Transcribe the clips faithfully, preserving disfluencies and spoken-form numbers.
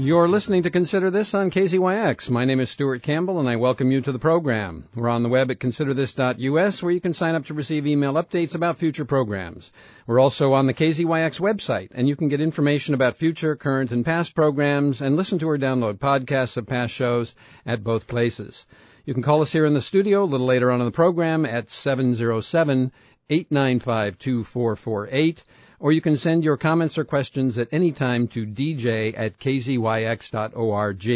You're listening to Consider This on K Z Y X. My name is Stuart Campbell, and I welcome you to the program. We're on the web at consider this dot U S, where you can sign up to receive email updates about future programs. We're also on the K Z Y X website, and you can get information about future, current, and past programs, and listen to or download podcasts of past shows at both places. You can call us here in the studio a little later on in the program at seven oh seven, eight nine five, two four four eight. Or you can send your comments or questions at any time to d j at k z y x dot org.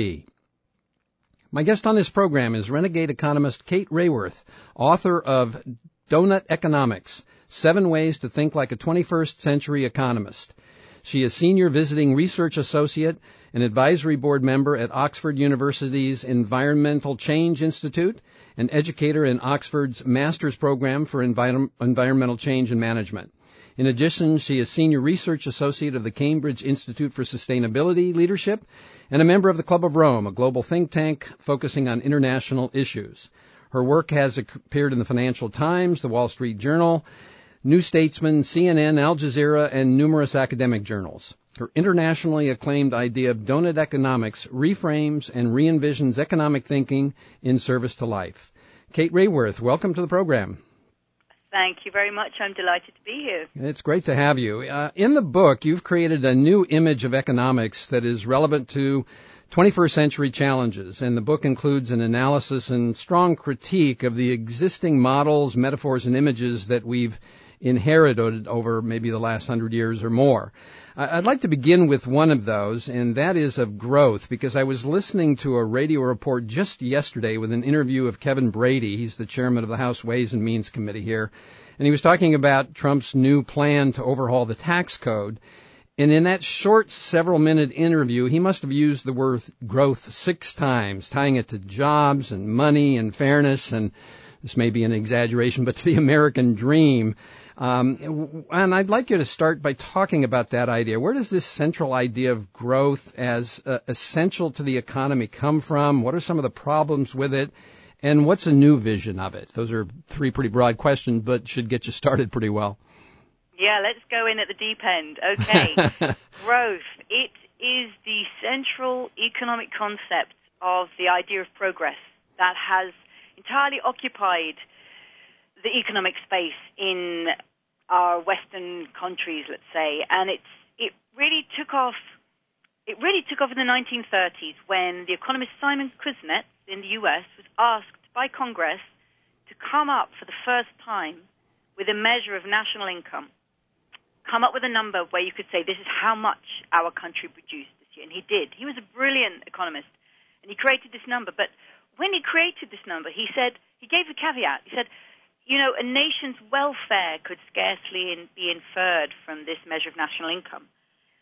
My guest on this program is renegade economist Kate Raworth, author of Doughnut Economics, Seven Ways to Think Like a twenty-first Century Economist. She is Senior Visiting Research Associate and Advisory Board Member at Oxford University's Environmental Change Institute, and educator in Oxford's Master's Program for Envi- Environmental Change and Management. In addition, she is Senior Research Associate of the Cambridge Institute for Sustainability Leadership and a member of the Club of Rome, a global think tank focusing on international issues. Her work has appeared in the Financial Times, the Wall Street Journal, New Statesman, C N N, Al Jazeera, and numerous academic journals. Her internationally acclaimed idea of Doughnut Economics reframes and re-envisions economic thinking in service to life. Kate Raworth, welcome to the program. Thank you very much. I'm delighted to be here. It's great to have you. Uh, in the book, you've created a new image of economics that is relevant to twenty-first century challenges, and the book includes an analysis and strong critique of the existing models, metaphors, and images that we've inherited over maybe the last hundred years or more. I'd like to begin with one of those, and that is of growth, because I was listening to a radio report just yesterday with an interview of Kevin Brady. He's the chairman of the House Ways and Means Committee here, and he was talking about Trump's new plan to overhaul the tax code. And in that short several-minute interview, he must have used the word growth six times, tying it to jobs and money and fairness, and this may be an exaggeration, but to the American dream. Um, and I'd like you to start by talking about that idea. Where does this central idea of growth as uh, essential to the economy come from? What are some of the problems with it? And what's a new vision of it? Those are three pretty broad questions, but should get you started pretty well. Yeah, let's go in at the deep end. Okay. Growth. It is the central economic concept of the idea of progress that has entirely occupied the economic space in our Western countries, let's say, and it's it really took off. It really took off in the nineteen thirties when the economist Simon Kuznets in the U S was asked by Congress to come up for the first time with a measure of national income, come up with a number where you could say this is how much our country produced this year, and he did. He was a brilliant economist, and he created this number. But when he created this number, he said he gave a caveat. He said, you know, a nation's welfare could scarcely in, be inferred from this measure of national income.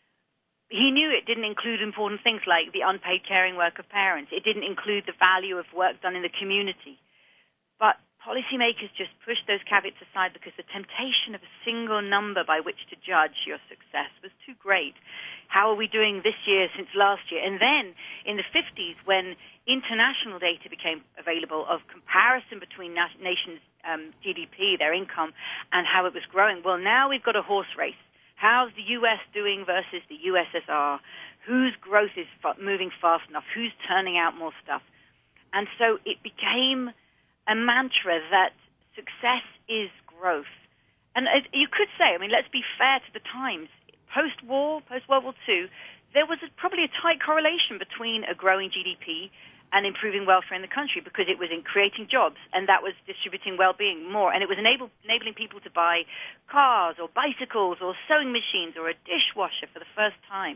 He knew it didn't include important things like the unpaid caring work of parents. It didn't include the value of work done in the community. But policymakers just pushed those caveats aside because the temptation of a single number by which to judge your success was too great. How are we doing this year since last year? And then in the fifties, when international data became available of comparison between nations' um, G D P, their income, and how it was growing, well, now we've got a horse race. How's the U S doing versus the U S S R? Whose growth is fa- moving fast enough? Who's turning out more stuff? And so it became a mantra that success is growth. And it, you could say, I mean, let's be fair to the times. Post-war, post-World War Two, there was a, probably a tight correlation between a growing G D P and improving welfare in the country, because it was in creating jobs, and that was distributing well-being more, and it was enable, enabling people to buy cars or bicycles or sewing machines or a dishwasher for the first time.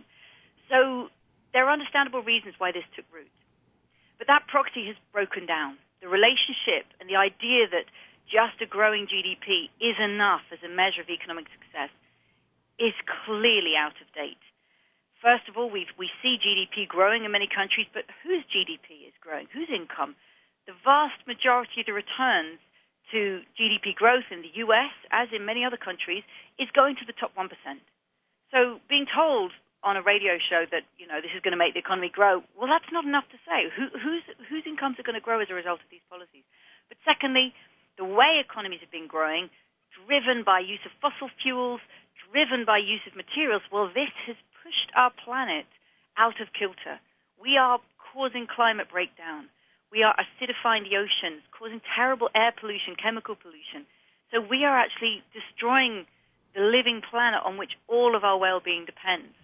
So there are understandable reasons why this took root. But that proxy has broken down. The relationship and the idea that just a growing G D P is enough as a measure of economic success is clearly out of date. First of all, we we see G D P growing in many countries, but whose G D P is growing? Whose income? The vast majority of the returns to G D P growth in the U S, as in many other countries, is going to the top one percent. So being told on a radio show that, you know, this is going to make the economy grow, well, that's not enough to say. Who, whose, whose incomes are going to grow as a result of these policies? But secondly, the way economies have been growing, driven by use of fossil fuels, driven by use of materials, well, this has pushed our planet out of kilter. We are causing climate breakdown. We are acidifying the oceans, causing terrible air pollution, chemical pollution. So we are actually destroying the living planet on which all of our well-being depends.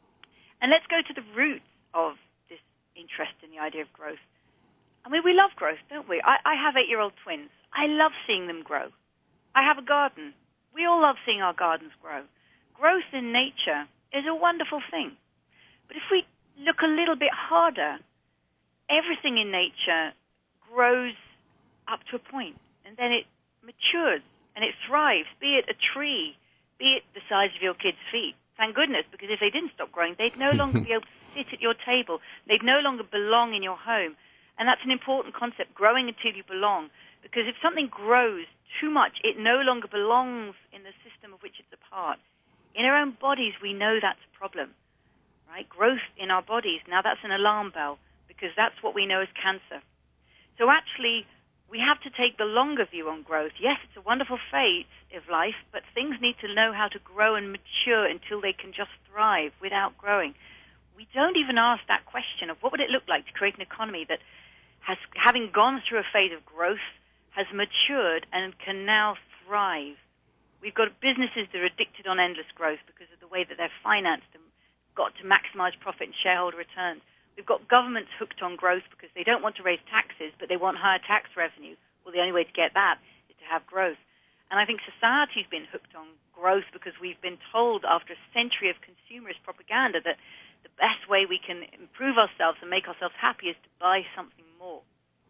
And let's go to the roots of this interest in the idea of growth. I mean, we love growth, don't we? I, I have eight-year-old twins. I love seeing them grow. I have a garden. We all love seeing our gardens grow. Growth in nature is a wonderful thing. But if we look a little bit harder, everything in nature grows up to a point, and then it matures, and it thrives, be it a tree, be it the size of your kid's feet. Thank goodness, because if they didn't stop growing, they'd no longer be able to sit at your table. They'd no longer belong in your home. And that's an important concept, growing until you belong. Because if something grows too much, it no longer belongs in the system of which it's a part. In our own bodies, we know that's a problem, right? Growth in our bodies, now that's an alarm bell, because that's what we know as cancer. So actually, we have to take the longer view on growth. Yes, it's a wonderful phase of life, but things need to know how to grow and mature until they can just thrive without growing. We don't even ask that question of what would it look like to create an economy that has, having gone through a phase of growth, has matured and can now thrive. We've got businesses that are addicted on endless growth because of the way that they're financed and got to maximize profit and shareholder returns. We've got governments hooked on growth because they don't want to raise taxes, but they want higher tax revenue. Well, the only way to get that is to have growth. And I think society's been hooked on growth because we've been told after a century of consumerist propaganda that the best way we can improve ourselves and make ourselves happy is to buy something more.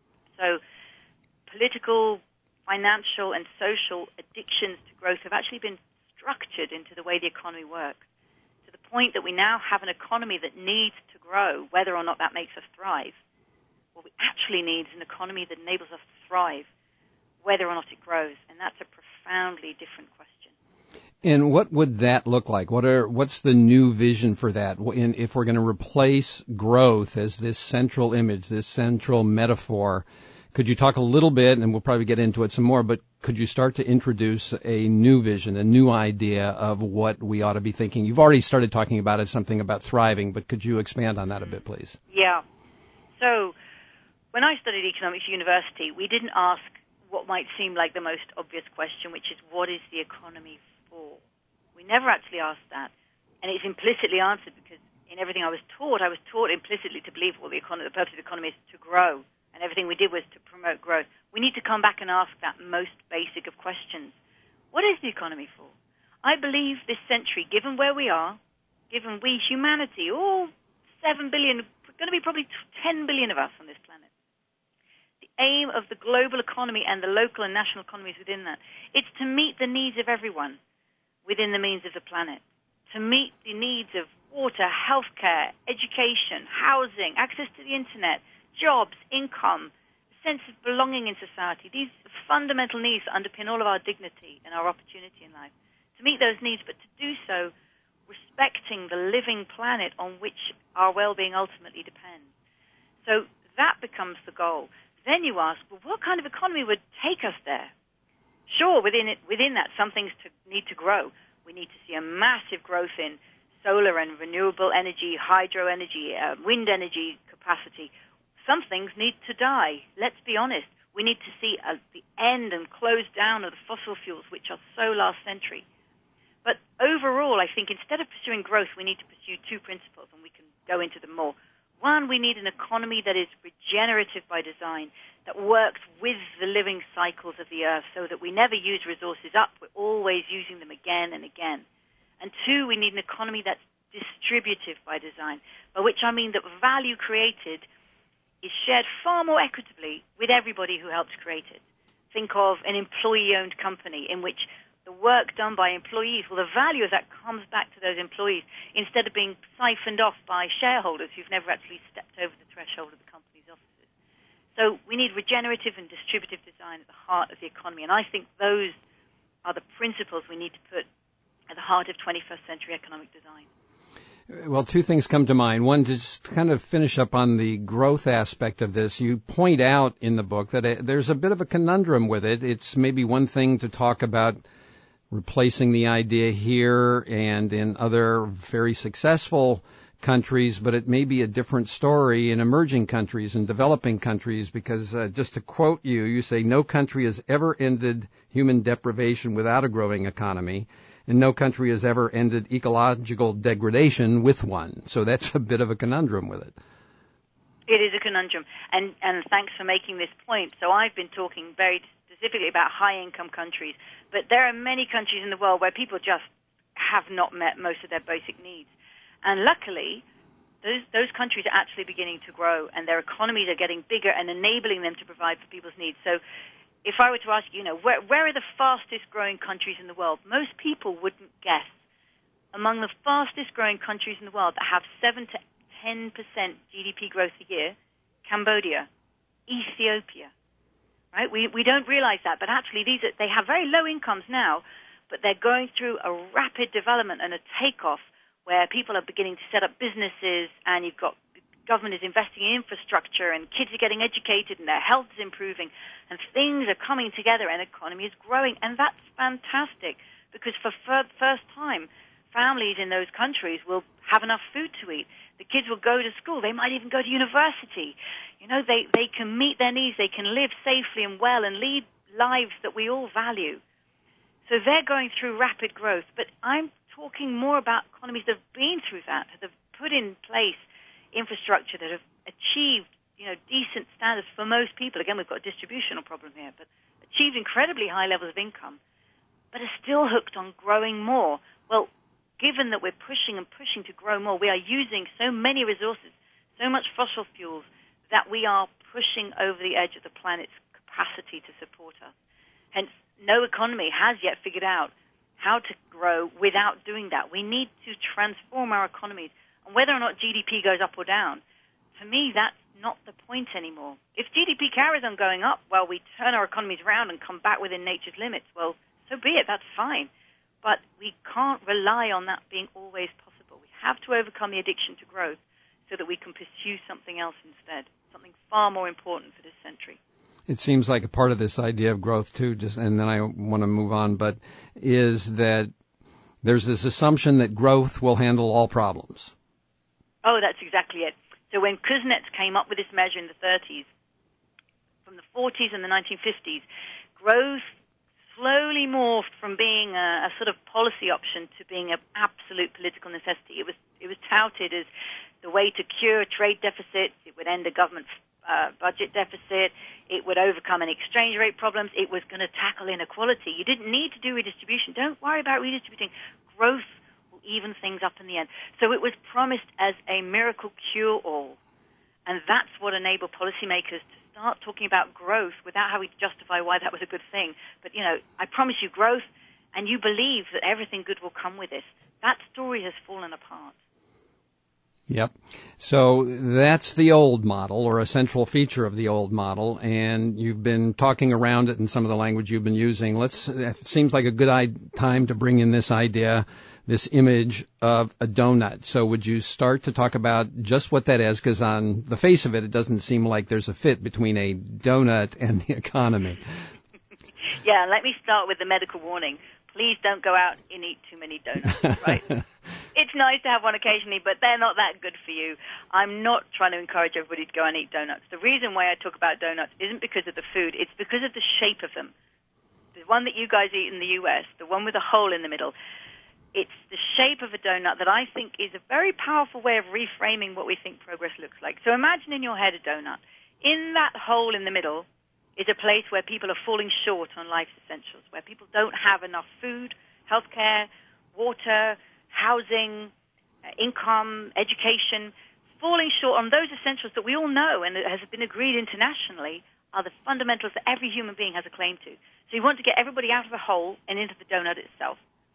So political, financial, and social addictions to growth have actually been structured into the way the economy works, to the point that we now have an economy that needs to grow, whether or not that makes us thrive. What we actually need is an economy that enables us to thrive, whether or not it grows, and that's a profoundly different question. And what would that look like? What are what's the new vision for that? In, if we're going to replace growth as this central image, this central metaphor, could you talk a little bit, and we'll probably get into it some more, but could you start to introduce a new vision, a new idea of what we ought to be thinking? You've already started talking about it, something about thriving, but could you expand on that a bit, please? Yeah. So when I studied economics at university, we didn't ask what might seem like the most obvious question, which is, what is the economy for? We never actually asked that. And it's implicitly answered because in everything I was taught, I was taught implicitly to believe, well, the, economy, the purpose of the economy is to grow. And everything we did was to promote growth. We need to come back and ask that most basic of questions. What is the economy for? I believe this century, given where we are, given we, humanity, all seven billion, going to be probably ten billion of us on this planet, the aim of the global economy and the local and national economies within that, it's to meet the needs of everyone within the means of the planet, to meet the needs of water, healthcare, education, housing, access to the internet, jobs, income, a sense of belonging in society. These are fundamental needs that underpin all of our dignity and our opportunity in life. To meet those needs, but to do so respecting the living planet on which our well-being ultimately depends. So that becomes the goal. Then you ask, well, what kind of economy would take us there? Sure, within it, within that, some things to, need to grow. We need to see a massive growth in solar and renewable energy, hydro energy, uh, wind energy capacity. Some things need to die. Let's be honest. We need to see uh, the end and close down of the fossil fuels, which are so last century. But overall, I think instead of pursuing growth, we need to pursue two principles, and we can go into them more. One, we need an economy that is regenerative by design, that works with the living cycles of the earth so that we never use resources up, we're always using them again and again. And two, we need an economy that's distributive by design, by which I mean that value created is shared far more equitably with everybody who helps create it. Think of an employee-owned company in which the work done by employees, well, the value of that comes back to those employees instead of being siphoned off by shareholders who've never actually stepped over the threshold of the company's offices. So we need regenerative and distributive design at the heart of the economy, and I think those are the principles we need to put at the heart of twenty-first century economic design. Well, two things come to mind. One, to just kind of finish up on the growth aspect of this, you point out in the book that it, there's a bit of a conundrum with it. It's maybe one thing to talk about replacing the idea here and in other very successful countries, but it may be a different story in emerging countries and developing countries, because uh, just to quote you, you say no country has ever ended human deprivation without a growing economy, and no country has ever ended ecological degradation with one. So that's a bit of a conundrum with it. It is a conundrum, and, and thanks for making this point. So I've been talking very specifically about high-income countries, but there are many countries in the world where people just have not met most of their basic needs. And luckily, those, those countries are actually beginning to grow, and their economies are getting bigger and enabling them to provide for people's needs. So if I were to ask you, you know, where, where are the fastest-growing countries in the world? Most people wouldn't guess. Among the fastest-growing countries in the world that have seven to ten percent G D P growth a year, Cambodia, Ethiopia, right? We, we don't realize that, but actually these are, they have very low incomes now, but they're going through a rapid development and a takeoff where people are beginning to set up businesses, and you've got government is investing in infrastructure, and kids are getting educated, and their health is improving, and things are coming together, and the economy is growing, and that's fantastic, because for the first time, families in those countries will have enough food to eat. The kids will go to school. They might even go to university. You know, they, they can meet their needs. They can live safely and well and lead lives that we all value. So they're going through rapid growth, but I'm talking more about economies that have been through that, that have put in place infrastructure, that have achieved, you know, decent standards for most people. Again, we've got a distributional problem here, but achieved incredibly high levels of income, but are still hooked on growing more. Well, given that we're pushing and pushing to grow more, we are using so many resources, so much fossil fuels, that we are pushing over the edge of the planet's capacity to support us. Hence, no economy has yet figured out how to grow without doing that. We need to transform our economies. And whether or not G D P goes up or down, for me, that's not the point anymore. If G D P carries on going up while we turn our economies around and come back within nature's limits, well, so be it, that's fine. But we can't rely on that being always possible. We have to overcome the addiction to growth so that we can pursue something else instead, something far more important for this century. It seems like a part of this idea of growth, too, just, and then I want to move on, but is that there's this assumption that growth will handle all problems. Oh, that's exactly it. So when Kuznets came up with this measure in the thirties, from the forties and the nineteen fifties, growth slowly morphed from being a, a sort of policy option to being an absolute political necessity. It was it was touted as the way to cure trade deficits. It would end a government uh, budget deficit. It would overcome any exchange rate problems. It was going to tackle inequality. You didn't need to do redistribution. Don't worry about redistributing. Growth will even things up in the end. So it was promised as a miracle cure-all. And that's what enabled policymakers to start talking about growth without having to justify why that was a good thing. But, you know, I promise you growth, and you believe that everything good will come with this. That story has fallen apart. Yep. So that's the old model, or a central feature of the old model, and you've been talking around it in some of the language you've been using. Let's. It seems like a good time to bring in this idea, this image of a donut. So would you start to talk about just what that is? Because on the face of it, it doesn't seem like there's a fit between a donut and the economy. Yeah, let me start with the medical warning. Please don't go out and eat too many donuts, right? It's nice to have one occasionally, but they're not that good for you. I'm not trying to encourage everybody to go and eat donuts. The reason why I talk about donuts isn't because of the food. It's because of the shape of them. The one that you guys eat in the U S, the one with a hole in the middle, it's the shape of a donut that I think is a very powerful way of reframing what we think progress looks like. So imagine in your head a donut. In that hole in the middle is a place where people are falling short on life's essentials, where people don't have enough food, healthcare, water, housing, uh, income, education, falling short on those essentials that we all know and it has been agreed internationally are the fundamentals that every human being has a claim to. So you want to get everybody out of the hole and into the donut itself.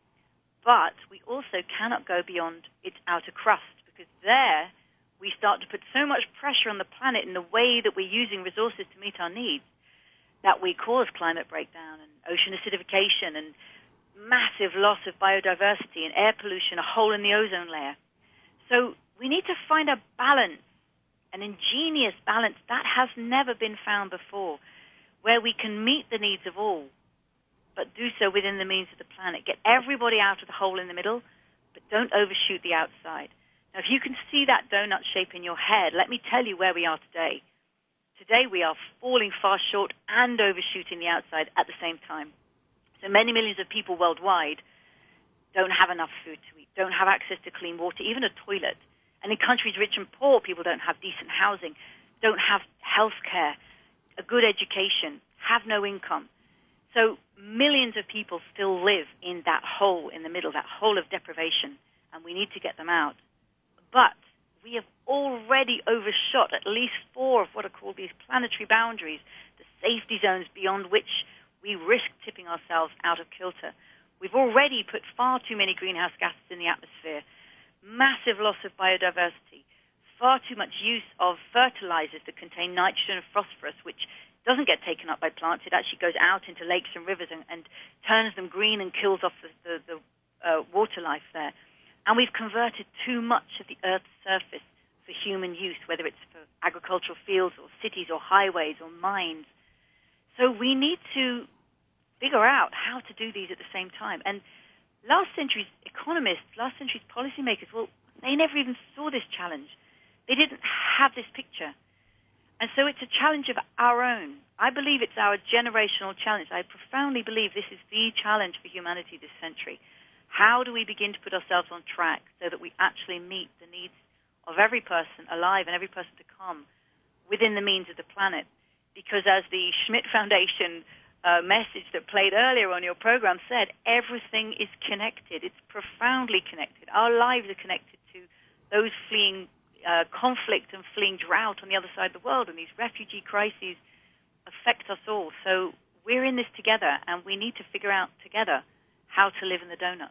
But we also cannot go beyond its outer crust, because there we start to put so much pressure on the planet in the way that we're using resources to meet our needs that we cause climate breakdown and ocean acidification and massive loss of biodiversity and air pollution, a hole in the ozone layer. So we need to find a balance, an ingenious balance that has never been found before, where we can meet the needs of all, but do so within the means of the planet. Get everybody out of the hole in the middle, but don't overshoot the outside. Now, if you can see that donut shape in your head, let me tell you where we are today. Today we are falling far short and overshooting the outside at the same time. So many millions of people worldwide don't have enough food to eat, don't have access to clean water, even a toilet. And in countries rich and poor, people don't have decent housing, don't have health care, a good education, have no income. So millions of people still live in that hole in the middle, that hole of deprivation, and we need to get them out. But we have already overshot at least four of what are called these planetary boundaries, the safety zones beyond which we risk tipping ourselves out of kilter. We've already put far too many greenhouse gases in the atmosphere, massive loss of biodiversity, far too much use of fertilizers that contain nitrogen and phosphorus, which doesn't get taken up by plants. It actually goes out into lakes and rivers and, and turns them green and kills off the, the, the uh, water life there. And we've converted too much of the Earth's surface for human use, whether it's for agricultural fields or cities or highways or mines. So we need to figure out how to do these at the same time. And last century's economists, last century's policymakers, well, they never even saw this challenge. They didn't have this picture. And so it's a challenge of our own. I believe it's our generational challenge. I profoundly believe this is the challenge for humanity this century. How do we begin to put ourselves on track so that we actually meet the needs of every person alive and every person to come within the means of the planet? Because as the Schmidt Foundation uh, message that played earlier on your program said, everything is connected. It's profoundly connected. Our lives are connected to those fleeing uh, conflict and fleeing drought on the other side of the world, and these refugee crises affect us all. So we're in this together, and we need to figure out together how to live in the donut.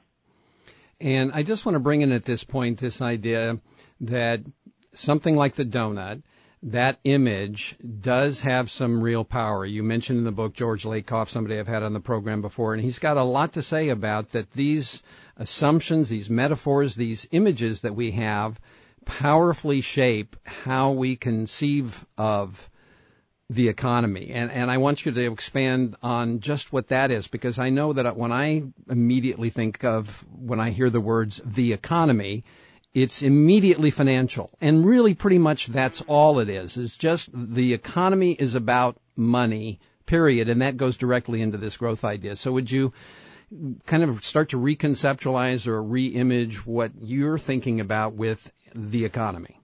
And I just want to bring in at this point this idea that something like the donut, that image does have some real power. You mentioned in the book George Lakoff, somebody I've had on the program before, and he's got a lot to say about that these assumptions, these metaphors, these images that we have powerfully shape how we conceive of the economy. And, and I want you to expand on just what that is, because I know that when I immediately think of, when I hear the words the economy, it's immediately financial. And really pretty much that's all it is. It's just the economy is about money, period. And that goes directly into this growth idea. So would you kind of start to reconceptualize or re-image what you're thinking about with the economy?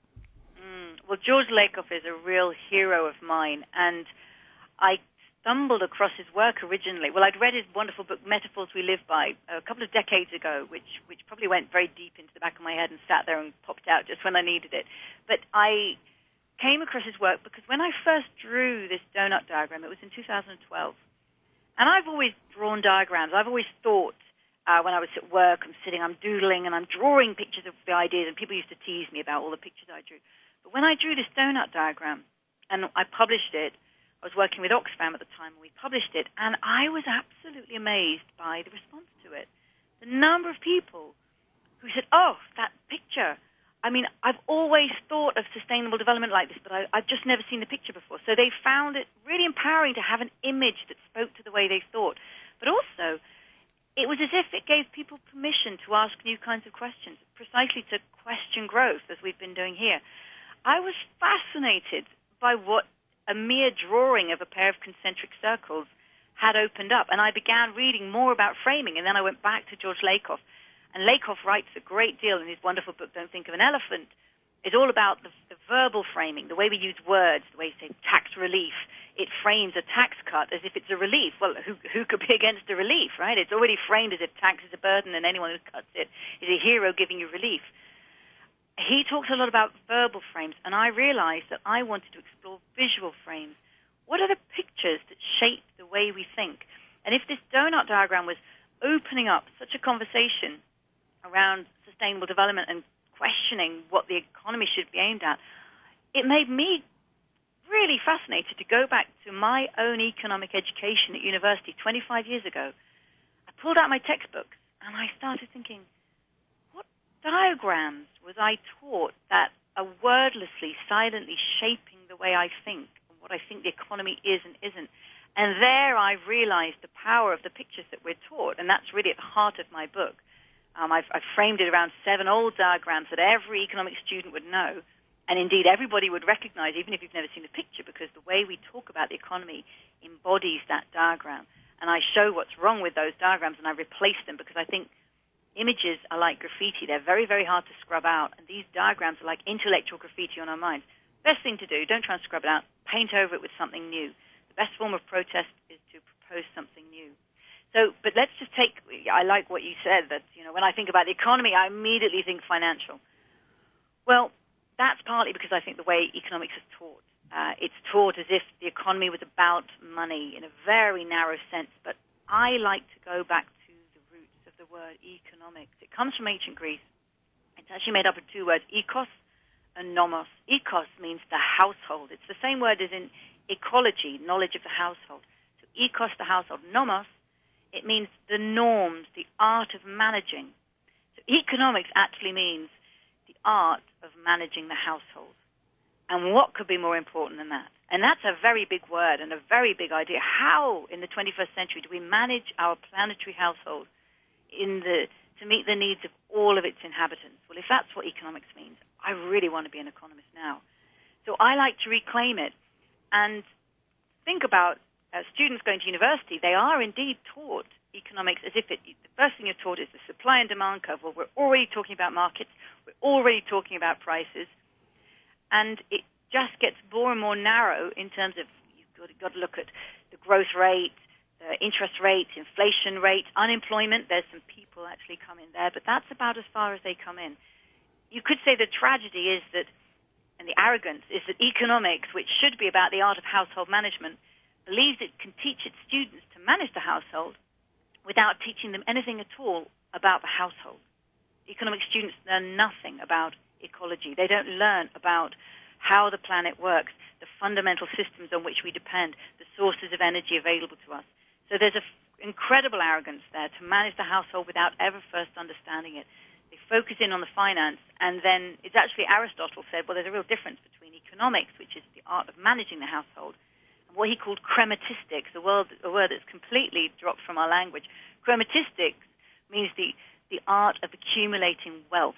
Well, George Lakoff is a real hero of mine, and I stumbled across his work originally. Well, I'd read his wonderful book, Metaphors We Live By, a couple of decades ago, which, which probably went very deep into the back of my head and sat there and popped out just when I needed it. But I came across his work because when I first drew this donut diagram, it was in two thousand twelve. And I've always drawn diagrams. I've always thought, uh, when I was at work, I'm sitting, I'm doodling, and I'm drawing pictures of the ideas, and people used to tease me about all the pictures I drew. But when I drew this donut diagram and I published it, I was working with Oxfam at the time, and we published it, and I was absolutely amazed by the response to it. The number of people who said, oh, that picture. I mean, I've always thought of sustainable development like this, but I, I've just never seen the picture before. So they found it really empowering to have an image that spoke to the way they thought. But also, it was as if it gave people permission to ask new kinds of questions, precisely to question growth, as we've been doing here. I was fascinated by what a mere drawing of a pair of concentric circles had opened up, and I began reading more about framing, and then I went back to George Lakoff. And Lakoff writes a great deal in his wonderful book, Don't Think of an Elephant. It's all about the, the verbal framing, the way we use words, the way you say tax relief. It frames a tax cut as if it's a relief. Well, who, who could be against a relief, right? It's already framed as if tax is a burden, and anyone who cuts it is a hero giving you relief. He talks a lot about verbal frames, and I realized that I wanted to explore visual frames. What are the pictures that shape the way we think? And if this donut diagram was opening up such a conversation around sustainable development and questioning what the economy should be aimed at, it made me really fascinated to go back to my own economic education at university twenty-five years ago. I pulled out my textbooks, and I started thinking, diagrams was I taught that are wordlessly, silently shaping the way I think and what I think the economy is and isn't. And there I realized the power of the pictures that we're taught, and that's really at the heart of my book. Um, I've, I've framed it around seven old diagrams that every economics student would know, and indeed everybody would recognize, even if you've never seen the picture, because the way we talk about the economy embodies that diagram. And I show what's wrong with those diagrams, and I replace them, because I think images are like graffiti. They're very, very hard to scrub out, and these diagrams are like intellectual graffiti on our minds. Best thing to do, don't try and scrub it out. Paint over it with something new. The best form of protest is to propose something new. So, but let's just take, I like what you said, that, you know, when I think about the economy, I immediately think financial. Well, that's partly because I think the way economics is taught. Uh, it's taught as if the economy was about money in a very narrow sense, but I like to go back to the roots of the word economics. It comes from ancient Greece. It's actually made up of two words, ecos and nomos. Ecos means the household. It's the same word as in ecology, knowledge of the household. So ecos, the household. Nomos, it means the norms, the art of managing. So economics actually means the art of managing the household. And what could be more important than that? And that's a very big word and a very big idea. How, in the twenty-first century, do we manage our planetary household in the to meet the needs of all of its inhabitants? Well, if that's what economics means, I really want to be an economist now. So I like to reclaim it and think about uh, students going to university. They are indeed taught economics as if it, the first thing you're taught is the supply and demand curve. Well, we're already talking about markets. We're already talking about prices. And it just gets more and more narrow in terms of you've got, got to look at the growth rate, the interest rate, inflation rate, unemployment. There's some people actually come in there, but that's about as far as they come in. You could say the tragedy is that, and the arrogance, is that economics, which should be about the art of household management, believes it can teach its students to manage the household without teaching them anything at all about the household. Economic students learn nothing about ecology. They don't learn about how the planet works, the fundamental systems on which we depend, the sources of energy available to us. So there's an f- incredible arrogance there to manage the household without ever first understanding it. They focus in on the finance, and then it's actually Aristotle said, well, there's a real difference between economics, which is the art of managing the household, and what he called chrematistics, a word, a word that's completely dropped from our language. Chrematistics means the, the art of accumulating wealth.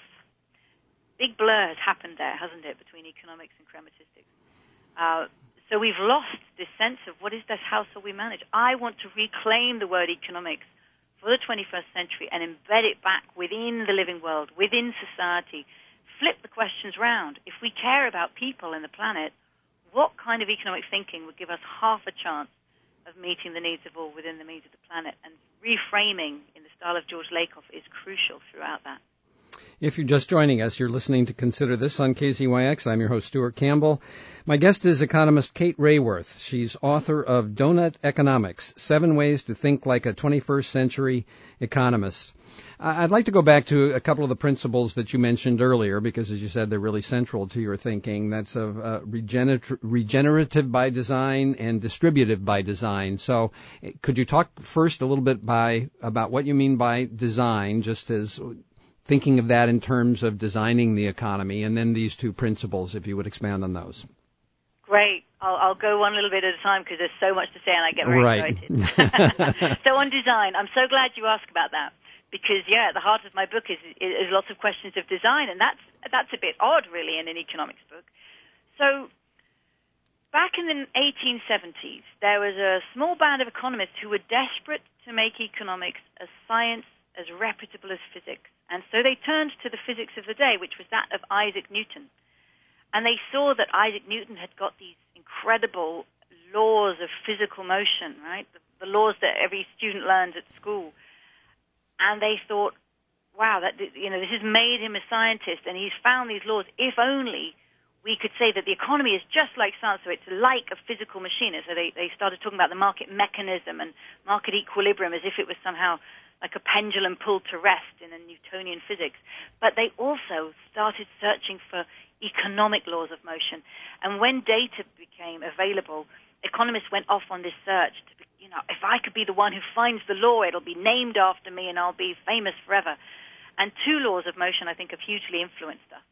Big blur has happened there, hasn't it, between economics and chrematistics? Uh, so we've lost this sense of what is this household we manage. I want to reclaim the word economics for the twenty-first century and embed it back within the living world, within society. Flip the questions round. If we care about people and the planet, what kind of economic thinking would give us half a chance of meeting the needs of all within the means of the planet? And reframing in the style of George Lakoff is crucial throughout that. If you're just joining us, you're listening to Consider This on K Z Y X. I'm your host, Stuart Campbell. My guest is economist Kate Raworth. She's author of Donut Economics, Seven Ways to Think Like a twenty-first Century Economist. I'd like to go back to a couple of the principles that you mentioned earlier, because, as you said, they're really central to your thinking. That's of uh, regener- regenerative by design and distributive by design. So could you talk first a little bit by about what you mean by design, just as thinking of that in terms of designing the economy, and then these two principles, if you would expand on those. Great. I'll, I'll go one little bit at a time because there's so much to say and I get very right. excited. So on design, I'm so glad you asked about that because, yeah, at the heart of my book is, is lots of questions of design, and that's, that's a bit odd, really, in an economics book. So back in the eighteen seventies, there was a small band of economists who were desperate to make economics a science as reputable as physics. And so they turned to the physics of the day, which was that of Isaac Newton. And they saw that Isaac Newton had got these incredible laws of physical motion, right? The, the laws that every student learns at school. And they thought, wow, that, you know, this has made him a scientist, and he's found these laws. If only we could say that the economy is just like science, so it's like a physical machine. And so they, they started talking about the market mechanism and market equilibrium as if it was somehow like a pendulum pulled to rest in a Newtonian physics. But they also started searching for economic laws of motion. And when data became available, economists went off on this search to, be, you know, if I could be the one who finds the law, it'll be named after me and I'll be famous forever. And two laws of motion, I think, have hugely influenced us.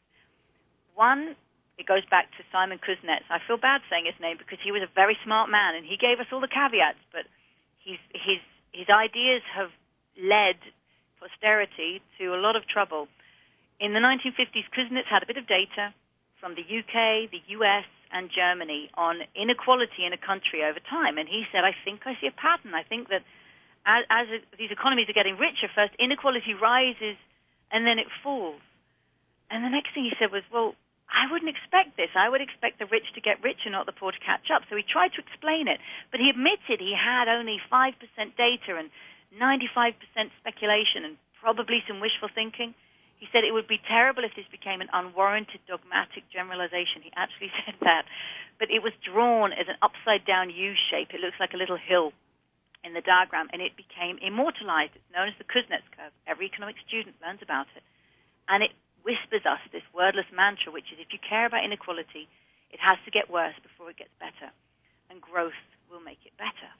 One, it goes back to Simon Kuznets. I feel bad saying his name because he was a very smart man and he gave us all the caveats, but his, his, his ideas have led posterity to a lot of trouble. In the nineteen fifties, Kuznets had a bit of data from the U K, the U S, and Germany on inequality in a country over time. And he said, I think I see a pattern. I think that as, as it, these economies are getting richer, first inequality rises and then it falls. And the next thing he said was, well, I wouldn't expect this. I would expect the rich to get richer, not the poor to catch up. So he tried to explain it. But he admitted he had only five percent data and ninety-five percent speculation and probably some wishful thinking. He said it would be terrible if this became an unwarranted dogmatic generalization. He actually said that. But it was drawn as an upside-down U shape. It looks like a little hill in the diagram, and it became immortalized. It's known as the Kuznets curve. Every economic student learns about it. And it whispers us this wordless mantra, which is if you care about inequality, it has to get worse before it gets better. And growth will make it better.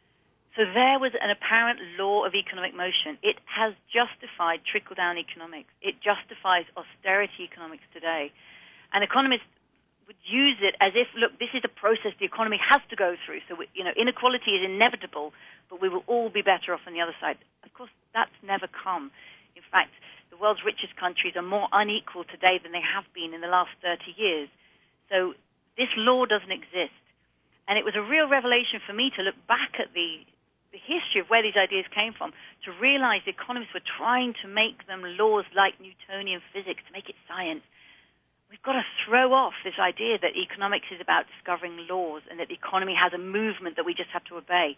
So there was an apparent law of economic motion. It has justified trickle-down economics. It justifies austerity economics today. And economists would use it as if, look, this is a process the economy has to go through. So, we, you know, inequality is inevitable, but we will all be better off on the other side. Of course, that's never come. In fact, the world's richest countries are more unequal today than they have been in the last thirty years. So this law doesn't exist. And it was a real revelation for me to look back at the the history of where these ideas came from, to realize the economists were trying to make them laws like Newtonian physics, to make it science. We've got to throw off this idea that economics is about discovering laws and that the economy has a movement that we just have to obey.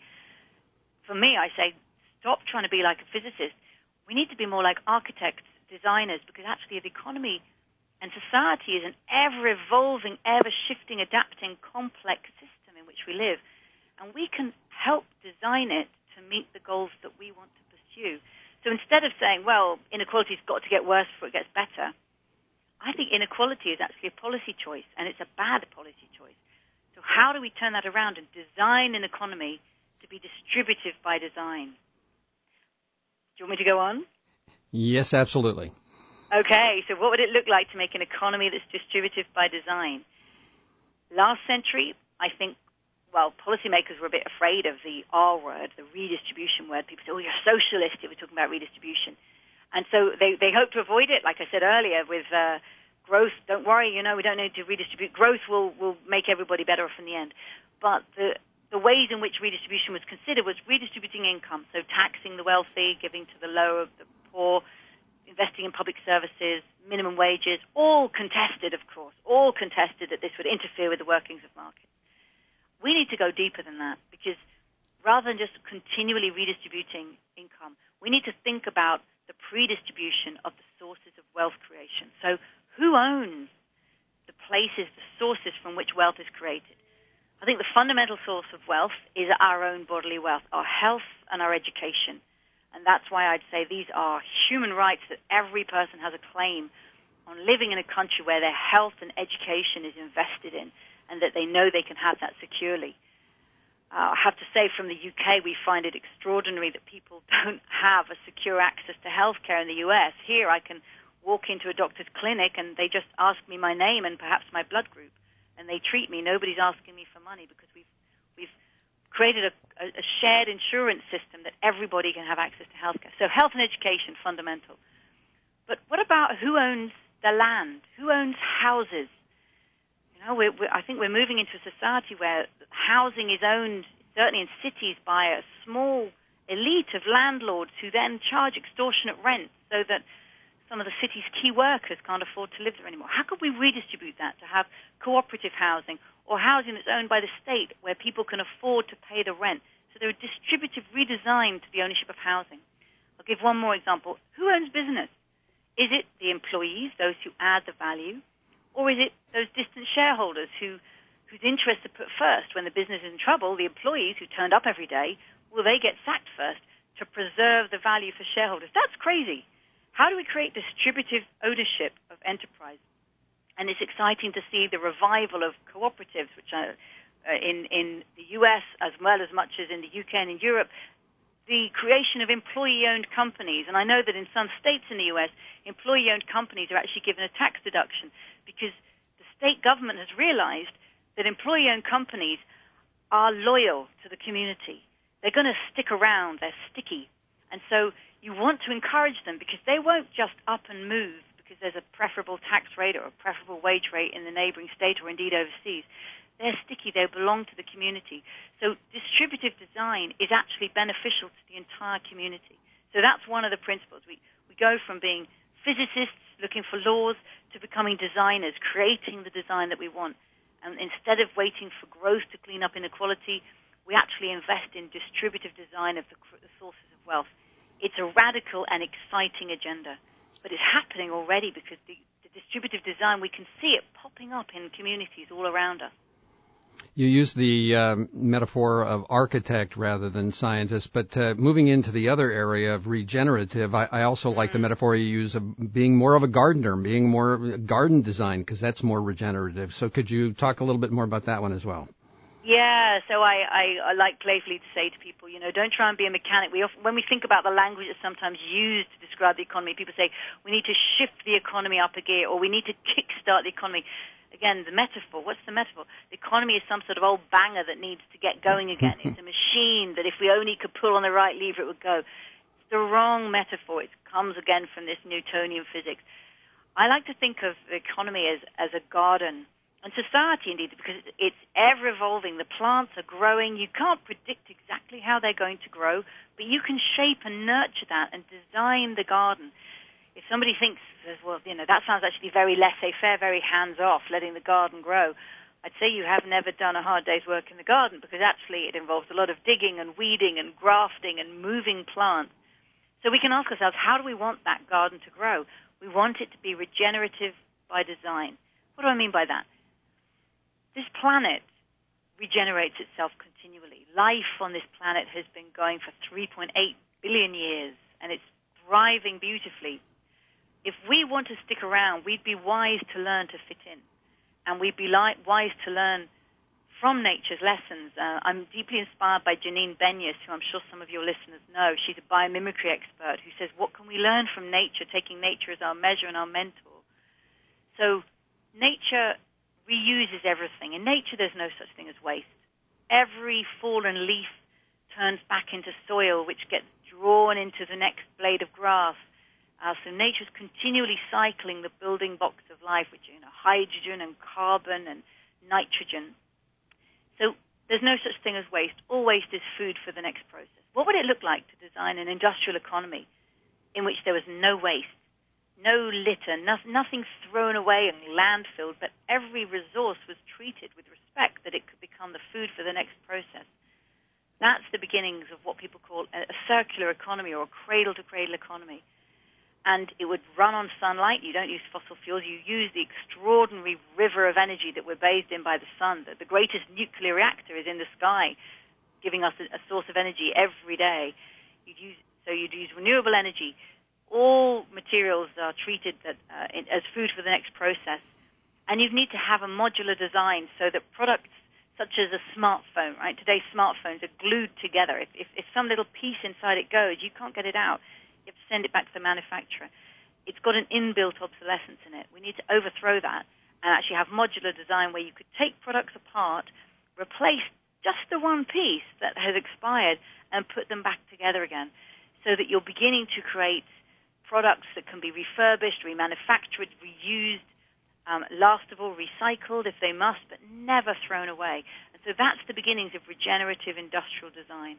For me, I say, stop trying to be like a physicist. We need to be more like architects, designers, because actually the economy and society is an ever-evolving, ever-shifting, adapting, complex system in which we live. And we can help design it to meet the goals that we want to pursue. So instead of saying, well, inequality's got to get worse before it gets better, I think inequality is actually a policy choice, and it's a bad policy choice. So how do we turn that around and design an economy to be distributive by design? Do you want me to go on? Yes, absolutely. Okay, so what would it look like to make an economy that's distributive by design? Last century, I think, well, policymakers were a bit afraid of the R word, the redistribution word. People say, oh, you're a socialist if we're talking about redistribution. And so they, they hope to avoid it, like I said earlier, with uh, growth. Don't worry, you know, we don't need to redistribute. Growth will, will make everybody better off in the end. But the, the ways in which redistribution was considered was redistributing income, so taxing the wealthy, giving to the lower, the poor, investing in public services, minimum wages, all contested, of course, all contested that this would interfere with the workings of markets. We need to go deeper than that, because rather than just continually redistributing income, we need to think about the predistribution of the sources of wealth creation. So who owns the places, the sources from which wealth is created? I think the fundamental source of wealth is our own bodily wealth, our health and our education. And that's why I'd say these are human rights that every person has a claim on living in a country where their health and education is invested in, and that they know they can have that securely. Uh, I have to say, from the U K, we find it extraordinary that people don't have a secure access to health care in the U S. Here, I can walk into a doctor's clinic and they just ask me my name and perhaps my blood group, and they treat me. Nobody's asking me for money because we've we've created a, a shared insurance system that everybody can have access to health care. So health and education, fundamental. But what about who owns the land? Who owns houses? No, we're, we're, I think we're moving into a society where housing is owned, certainly in cities, by a small elite of landlords who then charge extortionate rent so that some of the city's key workers can't afford to live there anymore. How could we redistribute that to have cooperative housing or housing that's owned by the state where people can afford to pay the rent? So there are distributive redesign to the ownership of housing. I'll give one more example. Who owns business? Is it the employees, those who add the value? Or is it those distant shareholders who, whose interests are put first? When the business is in trouble, the employees who turned up every day, will they get sacked first to preserve the value for shareholders? That's crazy. How do we create distributive ownership of enterprise? And it's exciting to see the revival of cooperatives, which are uh, in, in the U S as well as much as in the U K and in Europe, the creation of employee-owned companies. And I know that in some states in the U S, employee-owned companies are actually given a tax deduction because the state government has realized that employee-owned companies are loyal to the community. They're going to stick around. They're sticky. And so you want to encourage them because they won't just up and move because there's a preferable tax rate or a preferable wage rate in the neighboring state or indeed overseas. They're sticky. They belong to the community. So distributive design is actually beneficial to the entire community. So that's one of the principles. We, we go from being physicists looking for laws to becoming designers, creating the design that we want. And instead of waiting for growth to clean up inequality, we actually invest in distributive design of the, the sources of wealth. It's a radical and exciting agenda, but it's happening already because the, the distributive design, we can see it popping up in communities all around us. You use the um, metaphor of architect rather than scientist, but uh, moving into the other area of regenerative, I, I also mm-hmm. like the metaphor you use of being more of a gardener, being more garden design, because that's more regenerative. So could you talk a little bit more about that one as well? Yeah, so I, I, I like playfully to say to people, you know, don't try and be a mechanic. We often, when we think about the language that's sometimes used to describe the economy, people say we need to shift the economy up a gear or we need to kickstart the economy. Again, the metaphor, what's the metaphor? The economy is some sort of old banger that needs to get going again. It's a machine that if we only could pull on the right lever, it would go. It's the wrong metaphor. It comes again from this Newtonian physics. I like to think of the economy as, as a garden, and society indeed, because it's ever evolving. The plants are growing. You can't predict exactly how they're going to grow, but you can shape and nurture that and design the garden. If somebody thinks, well, you know, that sounds actually very laissez-faire, very hands-off, letting the garden grow, I'd say you have never done a hard day's work in the garden because actually it involves a lot of digging and weeding and grafting and moving plants. So we can ask ourselves, how do we want that garden to grow? We want it to be regenerative by design. What do I mean by that? This planet regenerates itself continually. Life on this planet has been going for three point eight billion years, and it's thriving beautifully. If we want to stick around, we'd be wise to learn to fit in, and we'd be li- wise to learn from nature's lessons. Uh, I'm deeply inspired by Janine Benyus, who I'm sure some of your listeners know. She's a biomimicry expert who says, what can we learn from nature, taking nature as our measure and our mentor? So nature reuses everything. In nature, there's no such thing as waste. Every fallen leaf turns back into soil, which gets drawn into the next blade of grass. Uh, so nature's continually cycling the building blocks of life, which are, you know, hydrogen and carbon and nitrogen. So there's no such thing as waste. All waste is food for the next process. What would it look like to design an industrial economy in which there was no waste, no litter, no, nothing thrown away and landfilled, but every resource was treated with respect that it could become the food for the next process? That's the beginnings of what people call a, a circular economy or a cradle-to-cradle economy. And it would run on sunlight. You don't use fossil fuels. You use the extraordinary river of energy that we're bathed in by the sun. The, the greatest nuclear reactor is in the sky, giving us a, a source of energy every day. You'd use, so you'd use renewable energy. All materials are treated that, uh, in, as food for the next process. And you need to have a modular design so that products such as a smartphone, right? Today's smartphones are glued together. If, if, if some little piece inside it goes, you can't get it out. You have to send it back to the manufacturer. It's got an inbuilt obsolescence in it. We need to overthrow that and actually have modular design where you could take products apart, replace just the one piece that has expired, and put them back together again so that you're beginning to create products that can be refurbished, remanufactured, reused, um, last of all, recycled if they must, but never thrown away. And so that's the beginnings of regenerative industrial design.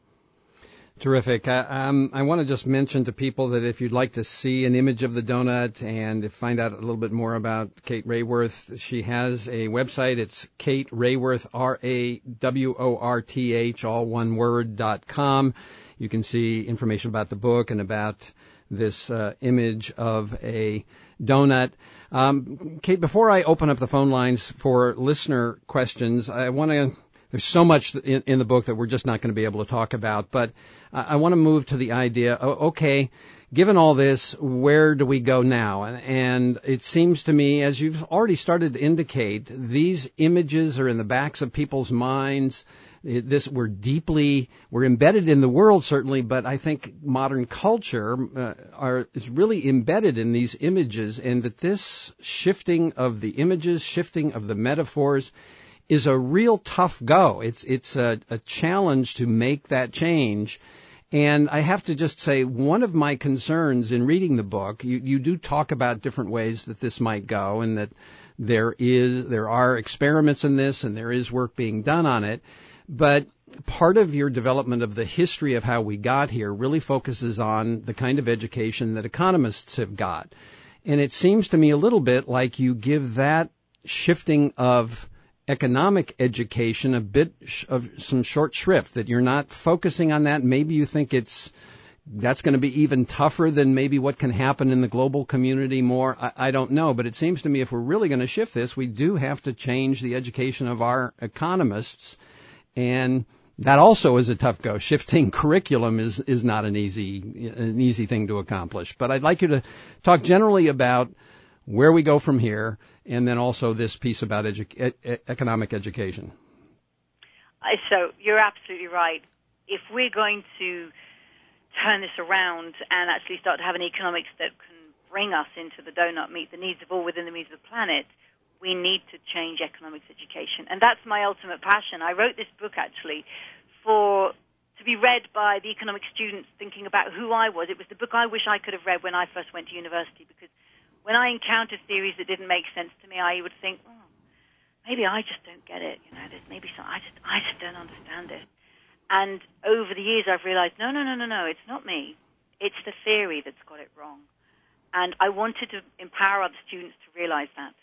Terrific. Uh, um, I want to just mention to people that if you'd like to see an image of the donut and to find out a little bit more about Kate Raworth, she has a website. It's Kate Raworth, R A W O R T H, all one word, dot com. You can see information about the book and about this uh, image of a donut. Um, Kate, before I open up the phone lines for listener questions, I want to There's so much in, in the book that we're just not going to be able to talk about, but uh, I want to move to the idea, okay, given all this, where do we go now? And, and it seems to me, as you've already started to indicate, these images are in the backs of people's minds. It, this we're deeply, we're embedded in the world certainly, but I think modern culture uh, are is really embedded in these images, and that this shifting of the images, shifting of the metaphors, is a real tough go. It's it's a, a challenge to make that change. And I have to just say, one of my concerns in reading the book, you, you do talk about different ways that this might go, and that there is there are experiments in this, and there is work being done on it. But part of your development of the history of how we got here really focuses on the kind of education that economists have got. And it seems to me a little bit like you give that shifting of economic education a bit of some short shrift, that you're not focusing on that. Maybe you think it's that's going to be even tougher than maybe what can happen in the global community more. I, I don't know, but it seems to me if we're really going to shift this, we do have to change the education of our economists, and that also is a tough go. Shifting curriculum is is not an easy an easy thing to accomplish. But I'd like you to talk generally about where we go from here, and then also this piece about edu- e- economic education. So you're absolutely right. If we're going to turn this around and actually start to have an economics that can bring us into the donut, meet the needs of all within the means of the planet, we need to change economics education. And that's my ultimate passion. I wrote this book, actually, for to be read by the economic students thinking about who I was. It was the book I wish I could have read when I first went to university, because when I encountered theories that didn't make sense to me, I would think, oh, maybe I just don't get it. You know, there's maybe some, I just, I just don't understand it. And over the years, I've realized, no, no, no, no, no, it's not me. It's the theory that's got it wrong. And I wanted to empower other students to realize that.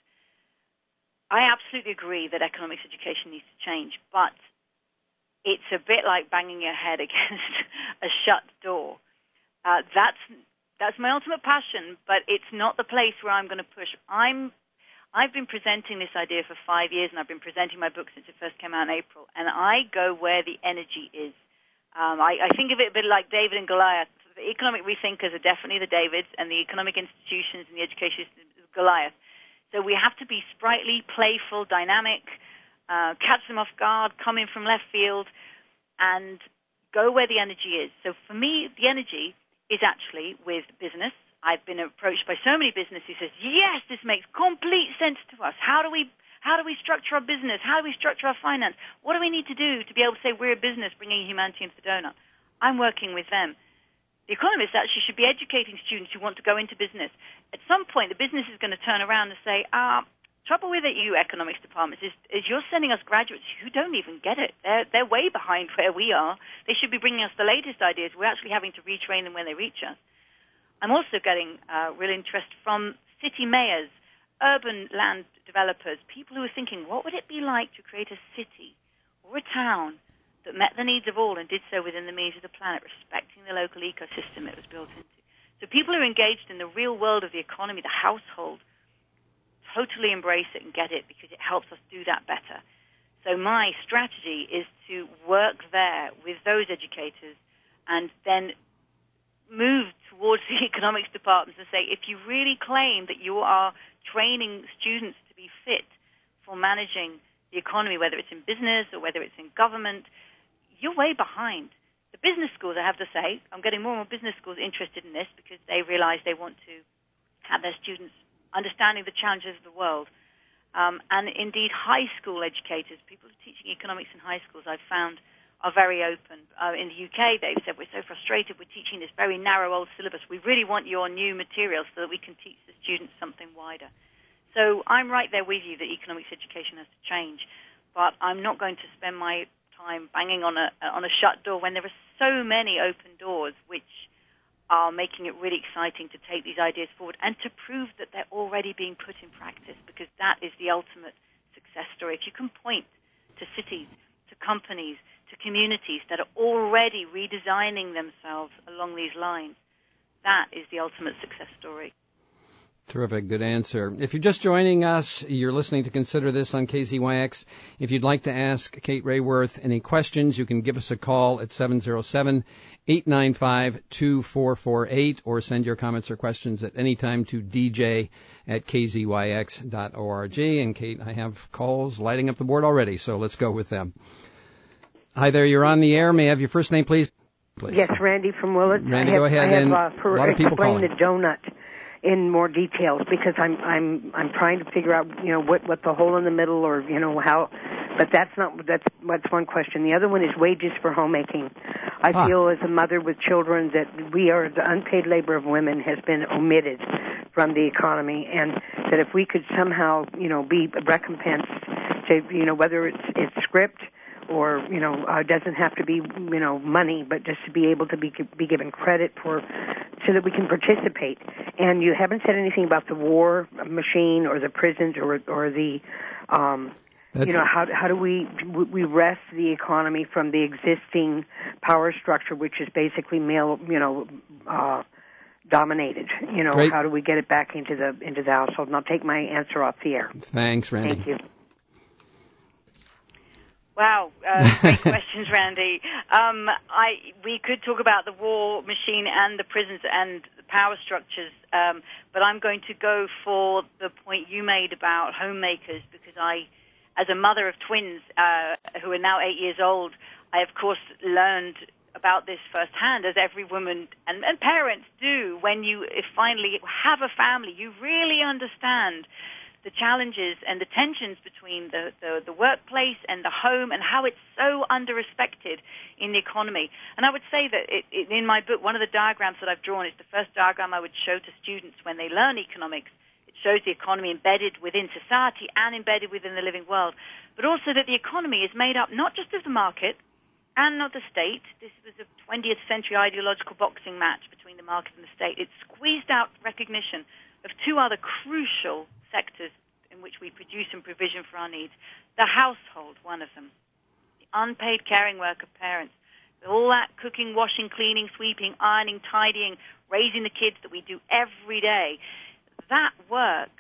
I absolutely agree that economics education needs to change, but it's a bit like banging your head against a shut door. Uh, that's That's my ultimate passion, but it's not the place where I'm going to push. I'm, I've been presenting this idea for five years, and I've been presenting my book since it first came out in April, and I go where the energy is. Um, I, I think of it a bit like David and Goliath. The economic rethinkers are definitely the Davids, and the economic institutions and the education system is Goliath. So we have to be sprightly, playful, dynamic, uh, catch them off guard, come in from left field, and go where the energy is. So for me, the energy is actually with business. I've been approached by so many businesses who says, yes, this makes complete sense to us. How do we how do we structure our business? How do we structure our finance? What do we need to do to be able to say we're a business bringing humanity into the donut? I'm working with them. The economists actually should be educating students who want to go into business. At some point, the business is going to turn around and say, ah, trouble with it, you economics departments, is, is you're sending us graduates who don't even get it. They're, they're way behind where we are. They should be bringing us the latest ideas. We're actually having to retrain them when they reach us. I'm also getting uh, real interest from city mayors, urban land developers, people who are thinking, what would it be like to create a city or a town that met the needs of all and did so within the means of the planet, respecting the local ecosystem it was built into. So people who are engaged in the real world of the economy, the household, totally embrace it and get it, because it helps us do that better. So my strategy is to work there with those educators and then move towards the economics departments and say, if you really claim that you are training students to be fit for managing the economy, whether it's in business or whether it's in government, you're way behind. The business schools, I have to say, I'm getting more and more business schools interested in this because they realize they want to have their students understanding the challenges of the world. Um, and indeed, high school educators, people teaching economics in high schools, I've found are very open. Uh, in the U K, they've said, we're so frustrated, we're teaching this very narrow old syllabus. We really want your new material so that we can teach the students something wider. So I'm right there with you that economics education has to change. But I'm not going to spend my time banging on a, on a shut door when there are so many open doors which are making it really exciting to take these ideas forward and to prove that they're already being put in practice, because that is the ultimate success story. If you can point to cities, to companies, to communities that are already redesigning themselves along these lines, that is the ultimate success story. Terrific. Good answer. If you're just joining us, you're listening to Consider This on K Z Y X. If you'd like to ask Kate Raworth any questions, you can give us a call at seven oh seven, eight nine five, two four four eight or send your comments or questions at any time to d j at k z y x dot org. And Kate, I have calls lighting up the board already, so let's go with them. Hi there, you're on the air. May I have your first name, please? please. Yes, Randy from Willits. Randy, I have, go ahead. I have, and uh, per, a lot of people explain calling. the donut in more details, because I'm I'm I'm trying to figure out, you know, what what the hole in the middle, or you know how But that's not that's that's one question. The other one is wages for homemaking. I ah. feel as a mother with children that we are the unpaid labor of women has been omitted from the economy, and that if we could somehow, you know, be recompensed, to, you know, whether it's it's script or, you know, uh, doesn't have to be, you know, money, but just to be able to be be given credit for, so that we can participate. And you haven't said anything about the war machine or the prisons or or the, um, That's you know, how how do we we wrest the economy from the existing power structure, which is basically male, you know, uh, dominated. You know, Great. How do we get it back into the into the household? And I'll take my answer off the air. Thanks, Randy. Thank you. Wow, uh, great questions, Randy. Um, I we could talk about the war machine and the prisons and the power structures, um, but I'm going to go for the point you made about homemakers, because I, as a mother of twins uh, who are now eight years old, I of course learned about this firsthand, as every woman and, and parents do. When you finally have a family, you really understand the challenges and the tensions between the, the, the workplace and the home, and how it's so under-respected in the economy. And I would say that it, it, in my book, one of the diagrams that I've drawn is the first diagram I would show to students when they learn economics. It shows the economy embedded within society and embedded within the living world, but also that the economy is made up not just of the market and not the state. This was a twentieth century ideological boxing match between the market and the state. It squeezed out recognition of two other crucial sectors in which we produce and provision for our needs. The household, one of them. The unpaid caring work of parents. All that cooking, washing, cleaning, sweeping, ironing, tidying, raising the kids that we do every day. That work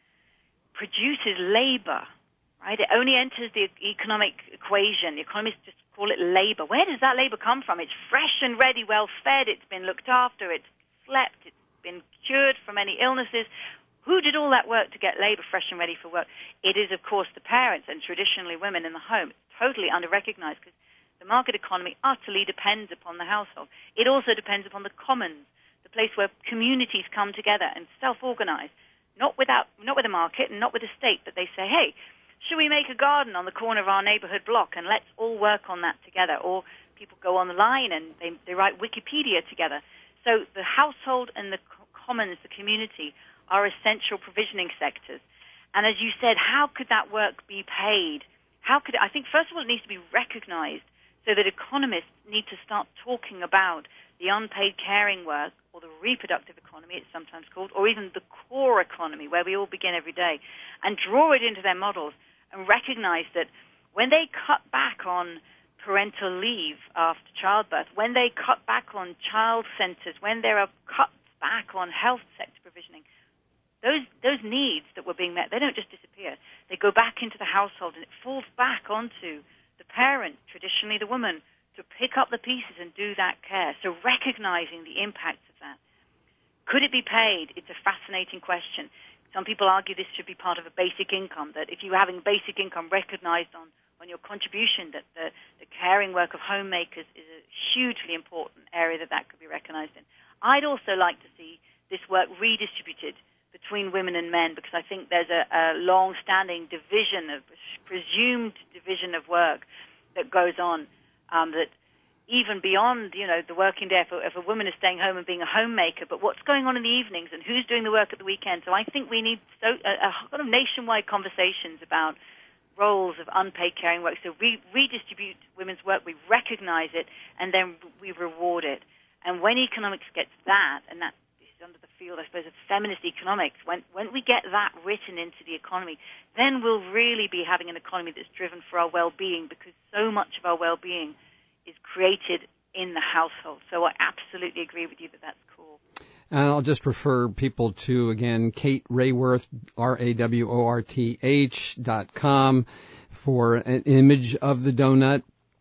produces labor, right? It only enters the economic equation. The economists just call it labor. Where does that labor come from? It's fresh and ready, well fed, it's been looked after, it's slept, it's been cured from any illnesses. Who did all that work to get labor fresh and ready for work? It is, of course, the parents, and traditionally women in the home. It's totally under-recognized, because the market economy utterly depends upon the household. It also depends upon the commons, the place where communities come together and self-organize, not without, not with the market and not with the state, but they say, hey, should we make a garden on the corner of our neighborhood block, and let's all work on that together? Or people go online and they, they write Wikipedia together. So the household and the commons, the community, are essential provisioning sectors. And as you said, how could that work be paid? How could it, I think, first of all, it needs to be recognized, so that economists need to start talking about the unpaid caring work, or the reproductive economy, it's sometimes called, or even the core economy, where we all begin every day, and draw it into their models and recognize that when they cut back on parental leave after childbirth, when they cut back on child centers, when there are cuts back on health sector provisioning, Those those needs that were being met, they don't just disappear. They go back into the household, and it falls back onto the parent, traditionally the woman, to pick up the pieces and do that care. So recognizing the impacts of that. Could it be paid? It's a fascinating question. Some people argue this should be part of a basic income, that if you're having basic income recognized on, on your contribution, that the, the caring work of homemakers is a hugely important area that that could be recognized in. I'd also like to see this work redistributed between women and men, because I think there's a, a long-standing division of presumed division of work that goes on, um, that even beyond, you know, the working day, if a, if a woman is staying home and being a homemaker, but what's going on in the evenings and who's doing the work at the weekend. So I think we need so, a, a kind of nationwide conversations about roles of unpaid caring work. So we redistribute women's work, we recognize it, and then we reward it. And when economics gets that, and that under the field, I suppose, of feminist economics, when when we get that written into the economy, then we'll really be having an economy that's driven for our well-being, because so much of our well-being is created in the household. So I absolutely agree with you that that's cool. And I'll just refer people to, again, Kate Raworth, R A W O R T H dot com, for an image of the donut.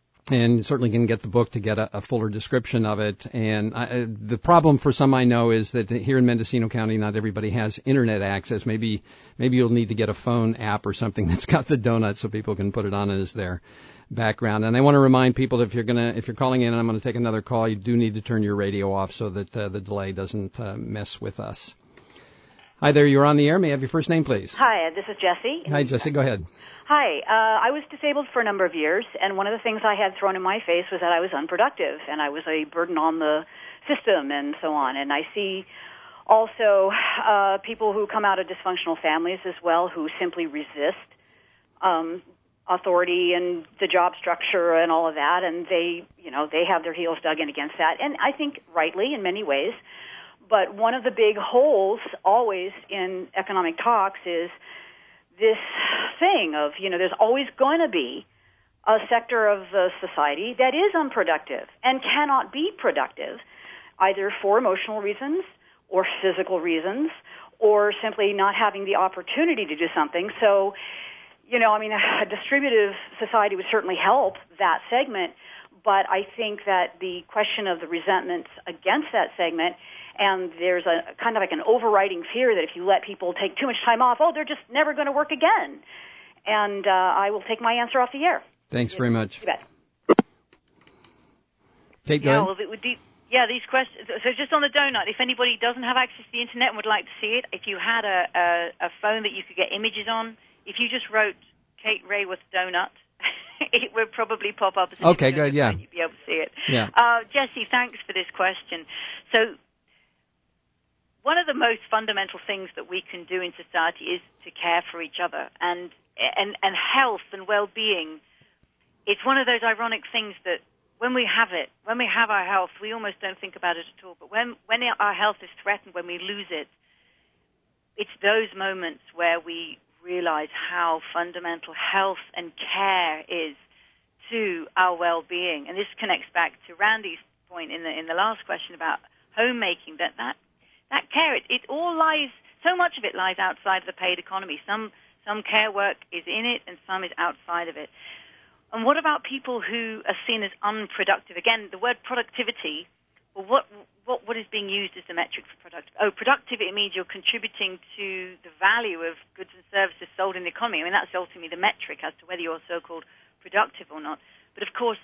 And certainly can get the book to get a, a fuller description of it. And I, the problem for some I know is that here in Mendocino County, not everybody has internet access. Maybe maybe you'll need to get a phone app or something that's got the donut so people can put it on as their background. And I want to remind people that if you're gonna if you're calling in, and I'm going to take another call, you do need to turn your radio off so that uh, the delay doesn't uh, mess with us. Hi there, you're on the air. May I have your first name, please? Hi, this is Jessie. Hi, Jessie. Go ahead. Hi. Uh, I was disabled for a number of years, and one of the things I had thrown in my face was that I was unproductive, and I was a burden on the system and so on. And I see also uh, people who come out of dysfunctional families as well who simply resist um, authority and the job structure and all of that, and they, you know, they have their heels dug in against that. And I think rightly in many ways. But one of the big holes always in economic talks is this thing of, you know, there's always going to be a sector of the society that is unproductive and cannot be productive, either for emotional reasons or physical reasons or simply not having the opportunity to do something. So, you know, I mean, a distributive society would certainly help that segment, but I think that the question of the resentments against that segment, and there's a kind of like an overriding fear that if you let people take too much time off, oh, they're just never going to work again. And uh, I will take my answer off the air. Thanks very much. You bet. Kate, go yeah, ahead. well, it would be, yeah, these questions. So just on the donut, if anybody doesn't have access to the internet and would like to see it, if you had a, a, a phone that you could get images on, if you just wrote Kate Raworth donut, it would probably pop up as an Okay, image on good, your yeah. phone. You'd be able to see it. Yeah. Uh, Jessie, thanks for this question. So one of the most fundamental things that we can do in society is to care for each other, and and, and health and well-being. It's one of those ironic things that when we have it, when we have our health, we almost don't think about it at all. But when, when our health is threatened, when we lose it, it's those moments where we realize how fundamental health and care is to our well-being. And this connects back to Randy's point in the in the last question about homemaking, that that, that care, it, it all lies, so much of it lies outside of the paid economy. Some, some care work is in it and some is outside of it. And what about people who are seen as unproductive? Again, the word productivity, well, what what what is being used as the metric for productive? Oh, productivity means you're contributing to the value of goods and services sold in the economy. I mean, that's ultimately the metric as to whether you're so-called productive or not. But of course,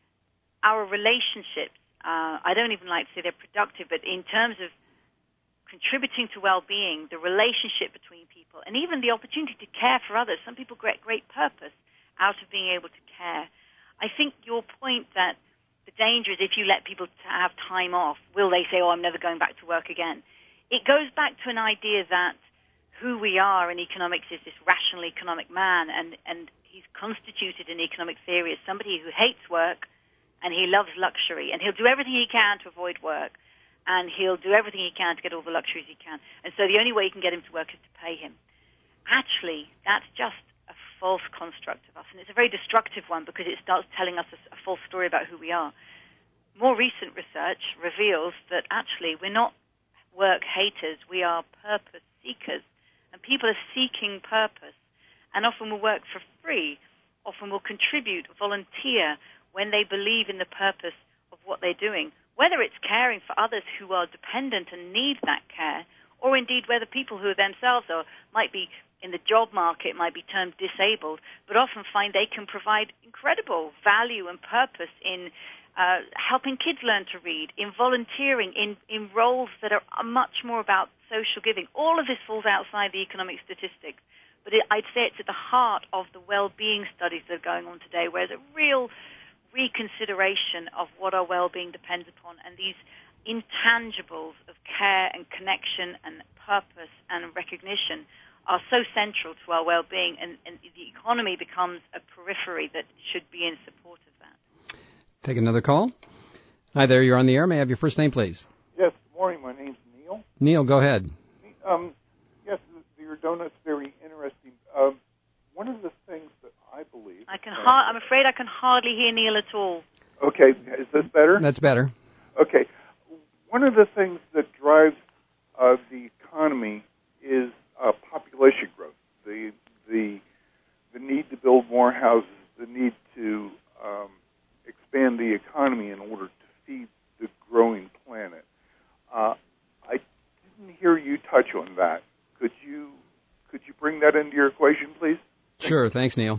our relationships, uh, I don't even like to say they're productive, but in terms of contributing to well-being, the relationship between people, and even the opportunity to care for others, some people get great purpose out of being able to care. I think your point that the danger is if you let people to have time off, will they say, oh, I'm never going back to work again? It goes back to an idea that who we are in economics is this rational economic man, and, and he's constituted in economic theory as somebody who hates work and he loves luxury, and he'll do everything he can to avoid work, and he'll do everything he can to get all the luxuries he can. And so the only way you can get him to work is to pay him. Actually, that's just a false construct of us, and it's a very destructive one because it starts telling us a, a false story about who we are. More recent research reveals that actually we're not work haters, we are purpose seekers, and people are seeking purpose, and often will work for free, often will contribute, volunteer when they believe in the purpose of what they're doing, whether it's caring for others who are dependent and need that care, or indeed whether people who themselves are might be in the job market, might be termed disabled, but often find they can provide incredible value and purpose in uh, helping kids learn to read, in volunteering, in, in roles that are much more about social giving. All of this falls outside the economic statistics, but it, I'd say it's at the heart of the well-being studies that are going on today, where there's a real reconsideration of what our well-being depends upon, and these intangibles of care and connection and purpose and recognition are so central to our well-being, and, and the economy becomes a periphery that should be in support of that. Take another call. Hi there, you're on the air. May I have your first name, please? Yes, good morning. My name's Neil. Neil, go ahead. Um, yes, your donut's very interesting. Um, one of the things that I believe... I can. Ha- I'm afraid I can hardly hear Neil at all. Okay, is this better? That's better. Okay. One of the things that drives uh, the economy is uh, population growth, the the the need to build more houses, the need to um, expand the economy in order to feed the growing planet. Uh, I didn't hear you touch on that. Could you could you bring that into your equation, please? Sure. Thanks, Neil.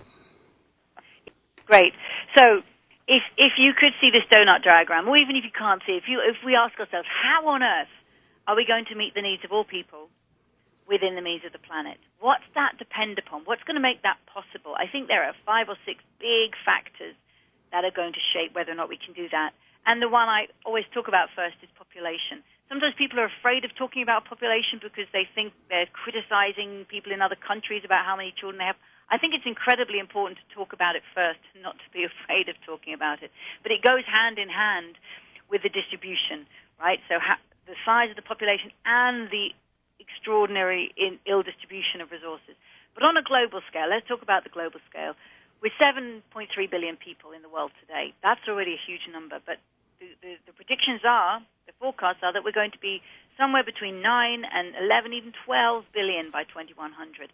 Great. So if if you could see this donut diagram, or even if you can't see, if you if we ask ourselves, how on earth are we going to meet the needs of all people? within the means of the planet. What's that depend upon? What's going to make that possible? I think there are five or six big factors that are going to shape whether or not we can do that. And the one I always talk about first is population. Sometimes people are afraid of talking about population because they think they're criticizing people in other countries about how many children they have. I think it's incredibly important to talk about it first, not to be afraid of talking about it. But it goes hand in hand with the distribution, right? So ha- the size of the population and the extraordinary in ill distribution of resources. But on a global scale, let's talk about the global scale. With seven point three billion people in the world today, that's already a huge number. But the, the, the predictions are, the forecasts are, that we're going to be somewhere between nine and eleven, even twelve billion by twenty-one hundred.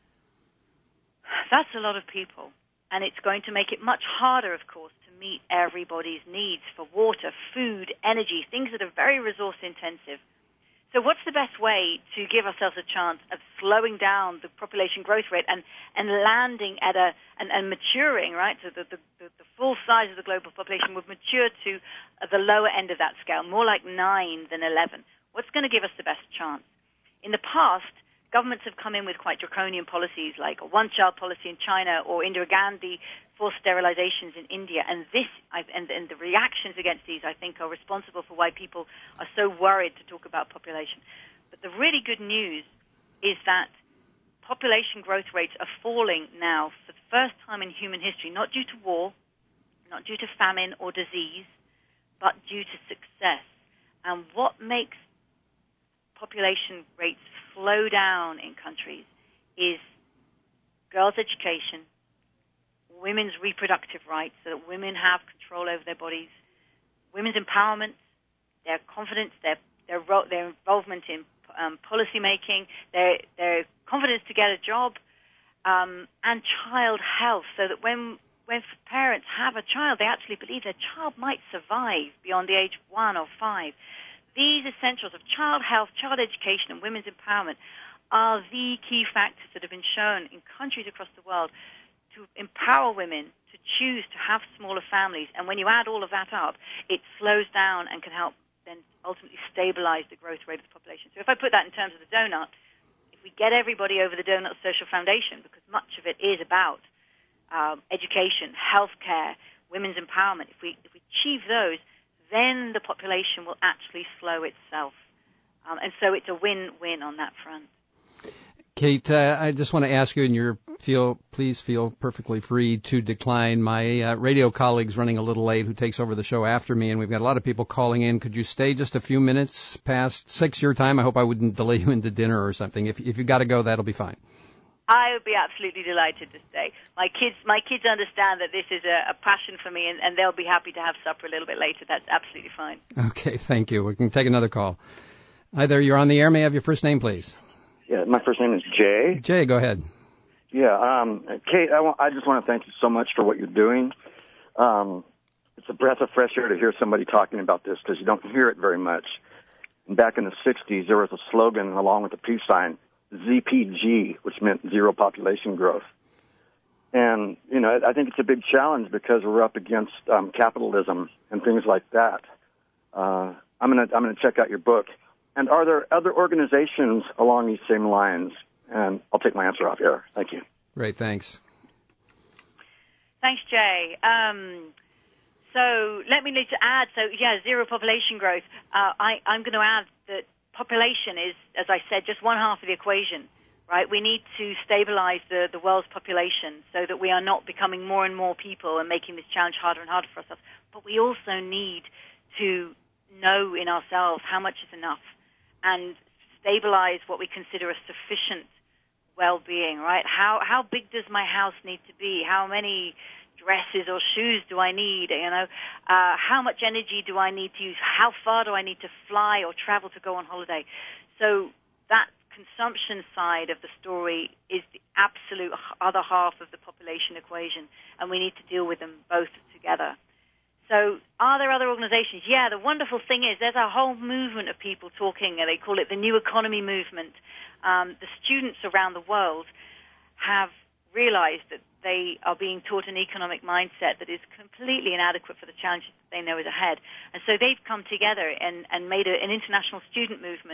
That's a lot of people. And it's going to make it much harder, of course, to meet everybody's needs for water, food, energy, things that are very resource intensive. So what's the best way to give ourselves a chance of slowing down the population growth rate and, and landing at a, and, and maturing, right? So the, the, the full size of the global population would mature to the lower end of that scale, more like nine than eleven. What's going to give us the best chance? In the past, governments have come in with quite draconian policies like a one-child policy in China or Indira Gandhi forced sterilizations in India. And this, and, and the reactions against these, I think, are responsible for why people are so worried to talk about population. But the really good news is that population growth rates are falling now for the first time in human history, not due to war, not due to famine or disease, but due to success. And what makes population rates slow down in countries is girls' education, women's reproductive rights, so that women have control over their bodies, women's empowerment, their confidence, their their, their involvement in um, policy making, their their confidence to get a job, um, and child health, so that when when parents have a child, they actually believe their child might survive beyond the age of one or five. These essentials of child health, child education, and women's empowerment are the key factors that have been shown in countries across the world to empower women to choose to have smaller families. And when you add all of that up, it slows down and can help then ultimately stabilize the growth rate of the population. So if I put that in terms of the donut, if we get everybody over the donut social foundation, because much of it is about um, education, healthcare, women's empowerment, if we if we achieve those, then the population will actually slow itself. Um, and so it's a win-win on that front. Kate, uh, I just want to ask you, and you feel, please feel perfectly free to decline. My uh, radio colleague's running a little late, who takes over the show after me, and we've got a lot of people calling in. Could you stay just a few minutes past six your time? I hope I wouldn't delay you into dinner or something. If if you got to go, that'll be fine. I would be absolutely delighted to stay. My kids, my kids understand that this is a, a passion for me, and, and they'll be happy to have supper a little bit later. That's absolutely fine. Okay, thank you. We can take another call. Hi there, you're on the air. May I have your first name, please? Yeah, my first name is Jay. Jay, go ahead. Yeah, um, Kate, I, want, I just want to thank you so much for what you're doing. Um, it's a breath of fresh air to hear somebody talking about this because you don't hear it very much. And back in the sixties, there was a slogan along with the peace sign, Z P G, which meant zero population growth. And, you know, I think it's a big challenge because we're up against um, capitalism and things like that. Uh, I'm going to I'm going to check out your book. And are there other organizations along these same lines? And I'll take my answer off here. Thank you. Great, thanks. Thanks, Jay. Um, so let me need to add, so yeah, zero population growth. Uh, I, I'm going to add that population is, as I said, just one half of the equation, right? We need to stabilize the, the world's population so that we are not becoming more and more people and making this challenge harder and harder for ourselves. But we also need to know in ourselves how much is enough and stabilize what we consider a sufficient well-being, right? How how big does my house need to be? How many dresses or shoes do I need? You know, uh, how much energy do I need to use? How far do I need to fly or travel to go on holiday? So that consumption side of the story is the absolute other half of the population equation, and we need to deal with them both together. So are there other organizations? Yeah, the wonderful thing is there's a whole movement of people talking, and they call it the New Economy Movement. Um, the students around the world have realized that they are being taught an economic mindset that is completely inadequate for the challenges that they know is ahead. And so they've come together and, and made a, an international student movement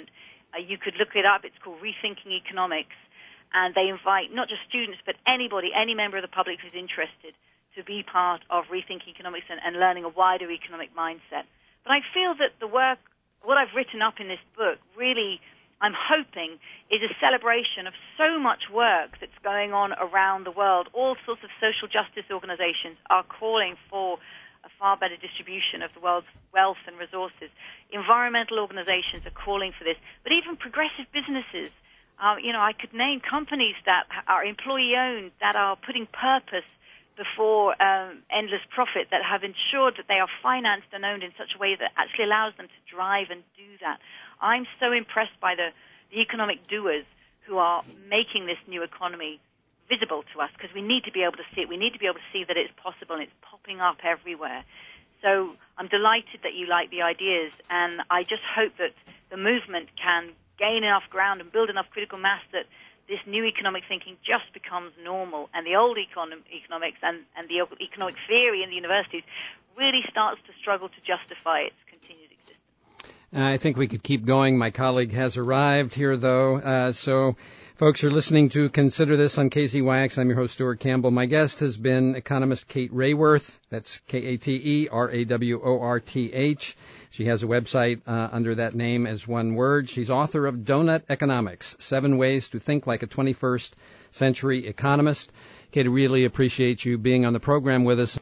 Uh, you could look it up. It's called Rethinking Economics. And they invite not just students, but anybody, any member of the public who's interested to be part of Rethinking Economics and, and learning a wider economic mindset. But I feel that the work, what I've written up in this book, really, I'm hoping, is a celebration of so much work that's going on around the world. All sorts of social justice organizations are calling for a far better distribution of the world's wealth and resources. Environmental organizations are calling for this. But even progressive businesses, uh, you know, I could name companies that are employee-owned, that are putting purpose before um, endless profit, that have ensured that they are financed and owned in such a way that actually allows them to drive and do that. I'm so impressed by the, the economic doers who are making this new economy visible to us, because we need to be able to see it. We need to be able to see that it's possible, and it's popping up everywhere. So I'm delighted that you like the ideas, and I just hope that the movement can gain enough ground and build enough critical mass that this new economic thinking just becomes normal, and the old econ- economics and, and the economic theory in the universities really starts to struggle to justify its continued existence. I think we could keep going. My colleague has arrived here, though. Uh, so, folks, you're listening to Consider This on K Z Y X. I'm your host, Stuart Campbell. My guest has been economist Kate Raworth. That's K A T E R A W O R T H. She has a website uh, under that name as one word. She's author of Donut Economics, Seven Ways to Think Like a twenty-first Century Economist. Kate, I really appreciate you being on the program with us.